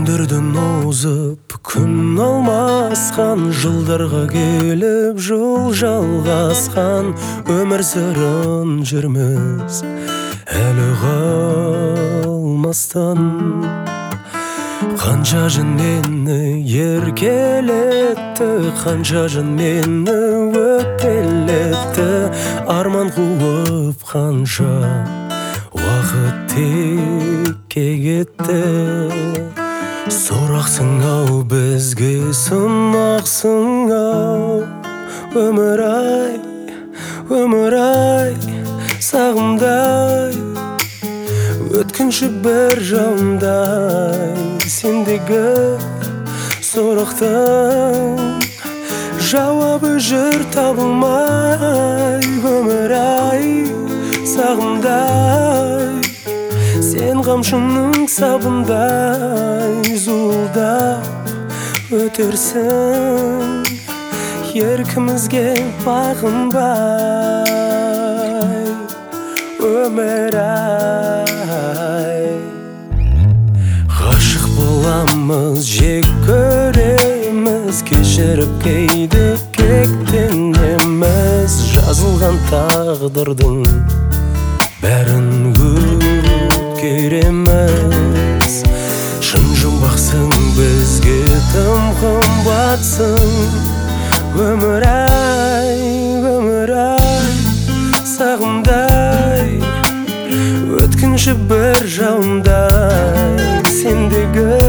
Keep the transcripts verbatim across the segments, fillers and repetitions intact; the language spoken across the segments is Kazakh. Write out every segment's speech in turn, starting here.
Күндерден озып күн алмасқан, жылдарға келіп жол жалғасқан, өмір сырын жүрміз әлі қалмастан. Қанша жын мені еркелетті, қанша жын мені өкпелетті, арман қуып қанша уақыт текке кетті. Сорақсың ау, бізге сынақсың ау, өмір ай, өмір ай, сағымдай, өткінші бір жауындай, сендегі сұрақтың жауабы жүр табылмай. Өмір ай, сағымдай, сен қамшының сабындай зуылдап өтерсің, еркімізге бағынбай. Өмір ай, ғашық боламыз, жек көреміз, кешіріп кейде кектенеміз. Жазылған тағдырдың бәрін өткереміз. Шын жұмбақсың, бізге тым қымбатсың. Өмір ай, өмір ай, сағымдай, өткінші бір жауындай, сендегі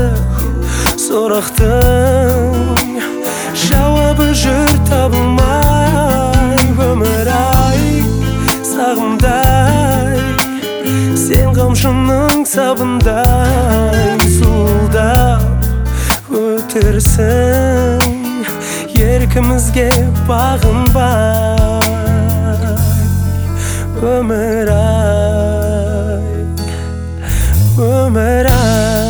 сұрақтың жауабы жүр табылмай. Өмір ай, сағымдай, сен қамшының сабындай зуылдап өтерсің, еркімізге бағынбай. Өмір ай, өмір ай.